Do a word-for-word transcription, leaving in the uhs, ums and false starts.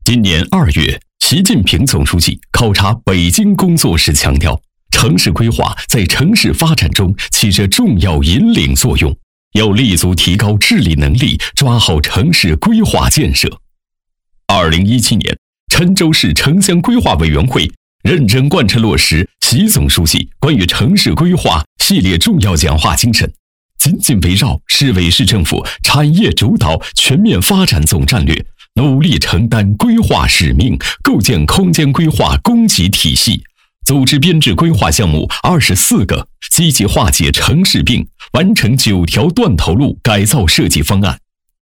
今年二月，习近平总书记考察北京工作时强调，城市规划在城市发展中起着重要引领作用，要立足提高治理能力，抓好城市规划建设。二零一七年，郴州市城乡规划委员会认真贯彻落实习总书记关于城市规划系列重要讲话精神，紧紧围绕市委市政府产业主导全面发展总战略，努力承担规划使命，构建空间规划供给体系，组织编制规划项目二十四个，积极化解城市病，完成九条断头路改造设计方案，